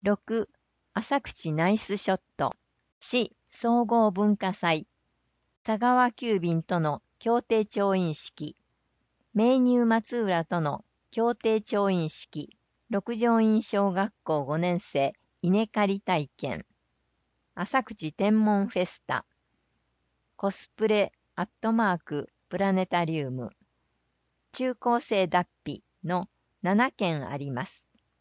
6、浅口ナイスショット。市総合文化祭。佐川急便との協定調印式。名乳松浦との協定調印式。六条院小学校5年生稲刈り体験。浅口天文フェスタ。コスプレプラネタリウム。中高生脱皮の7件あります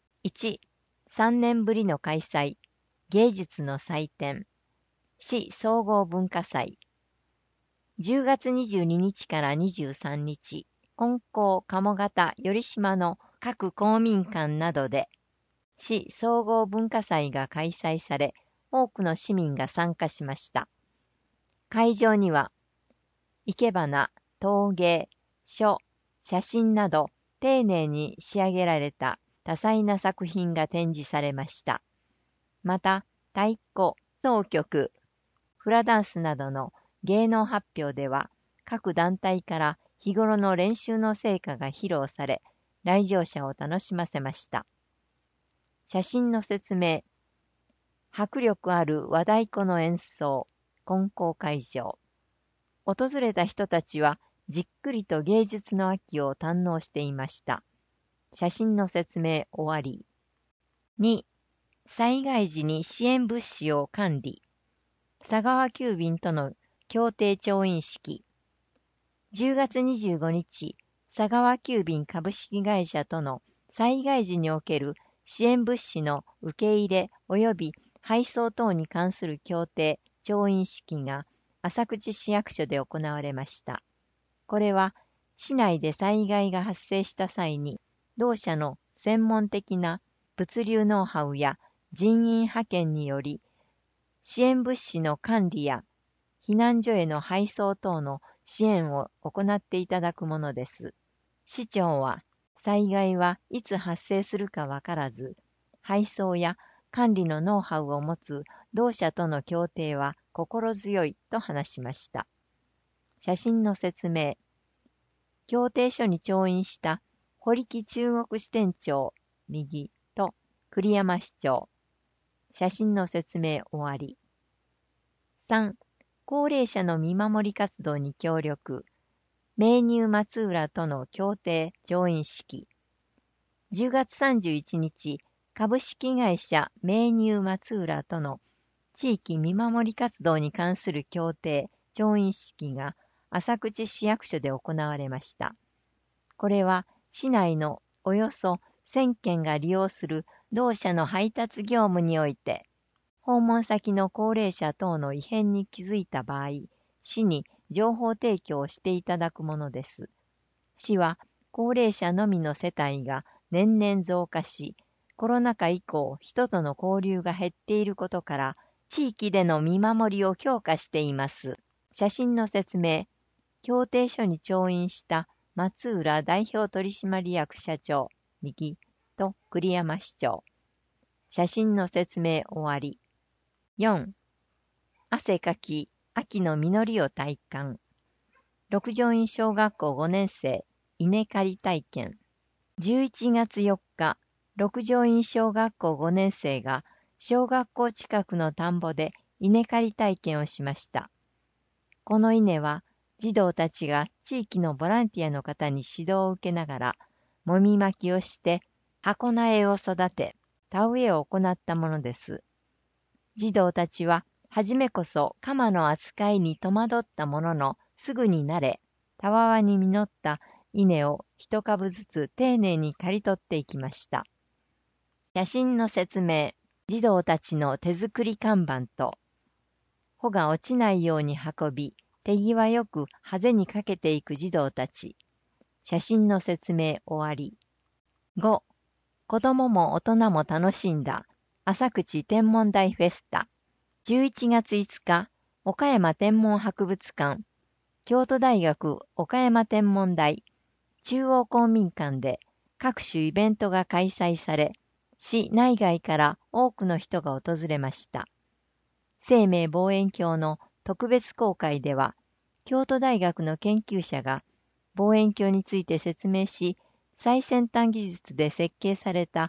。1、3年ぶりの開催。芸術の祭典。市総合文化祭。10月22日から23日、金光鴨方頼島の各公民館などで、市総合文化祭が開催され、多くの市民が参加しました。会場には、生け花、陶芸、書、写真など丁寧に仕上げられた多彩な作品が展示されました。また、太鼓、箏曲、フラダンスなどの芸能発表では、各団体から日頃の練習の成果が披露され、来場者を楽しませました。写真の説明。迫力ある和太鼓の演奏、金光会場。訪れた人たちはじっくりと芸術の秋を堪能していました。写真の説明終わり。2、災害時に支援物資を管理。佐川急便との協定調印式。10月25日、佐川急便株式会社との災害時における支援物資の受け入れ及び配送等に関する協定調印式が浅口市役所で行われました。これは市内で災害が発生した際に同社の専門的な物流ノウハウや人員派遣により支援物資の管理や避難所への配送等の支援を行っていただくものです。市長は、災害はいつ発生するかわからず、配送や管理のノウハウを持つ同社との協定は心強いと話しました。写真の説明。協定書に調印した堀木中国支店長右と栗山市長。写真の説明終わり。3、高齢者の見守り活動に協力。名乳松浦との協定調印式。10月31日、株式会社名乳松浦との地域見守り活動に関する協定調印式が浅口市役所で行われました。これは市内のおよそ1000件が利用する同社の配達業務において、訪問先の高齢者等の異変に気づいた場合、市に情報提供をしていただくものです。市は高齢者のみの世帯が年々増加し、コロナ禍以降、人との交流が減っていることから、地域での見守りを強化しています。写真の説明。協定書に調印した松浦代表取締役社長、右と栗山市長。写真の説明終わり。4、汗かき、秋の実りを体感。六条院小学校5年生、稲刈り体験。11月4日、六条院小学校5年生が小学校近くの田んぼで稲刈り体験をしました。この稲は児童たちが地域のボランティアの方に指導を受けながら、もみまきをして箱苗を育て、田植えを行ったものです。児童たちは、はじめこそ鎌の扱いに戸惑ったものの、すぐに慣れ、たわわに実った稲を一株ずつ丁寧に刈り取っていきました。写真の説明。児童たちの手作り看板と、穂が落ちないように運び、手際よくハゼにかけていく児童たち。写真の説明終わり。5、子供も大人も楽しんだ。浅口天文台フェスタ。11月5日、岡山天文博物館、京都大学岡山天文台、中央公民館で各種イベントが開催され、市内外から多くの人が訪れました。生命望遠鏡の特別公開では、京都大学の研究者が望遠鏡について説明し、最先端技術で設計された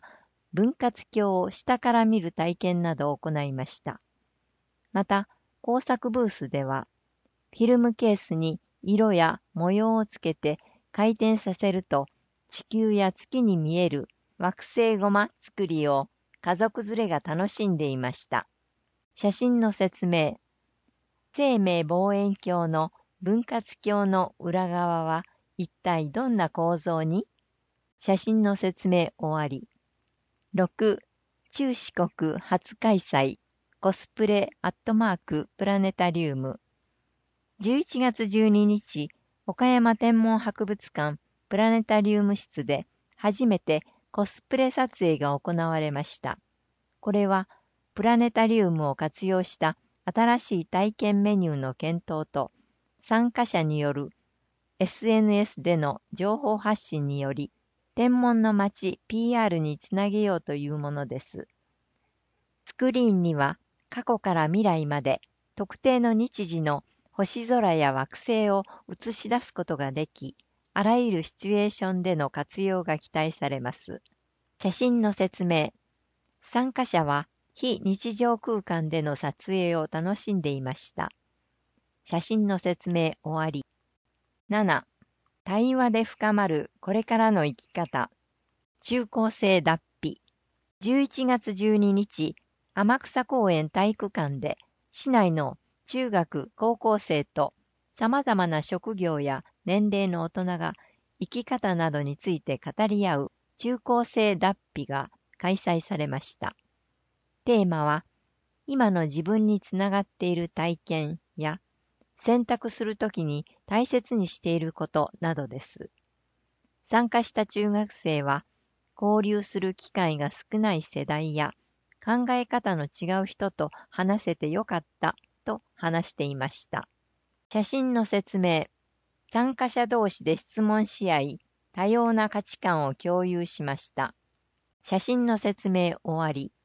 分割鏡を下から見る体験などを行いました。また、工作ブースでは、フィルムケースに色や模様をつけて回転させると、地球や月に見える惑星ゴマ作りを家族連れが楽しんでいました。写真の説明。生命望遠鏡の分割鏡の裏側は一体どんな構造に？写真の説明終わり。6. 中四国初開催コスプレプラネタリウム。11月12日、岡山天文博物館プラネタリウム室で初めてコスプレ撮影が行われました。これはプラネタリウムを活用した新しい体験メニューの検討と参加者による SNS での情報発信により天文の街 PR につなげようというものです。スクリーンには過去から未来まで特定の日時の星空や惑星を映し出すことができ、あらゆるシチュエーションでの活用が期待されます。写真の説明。参加者は非日常空間での撮影を楽しんでいました。写真の説明終わり。7. 対話で深まるこれからの生き方。中高生脱皮。11月12日、天草公園体育館で市内の中学・高校生と様々な職業や年齢の大人が生き方などについて語り合う中高生脱皮が開催されました。テーマは、今の自分につながっている体験や選択するときに大切にしていることなどです。参加した中学生は、交流する機会が少ない世代や考え方の違う人と話せてよかったと話していました。写真の説明。参加者同士で質問し合い、多様な価値観を共有しました。写真の説明終わり。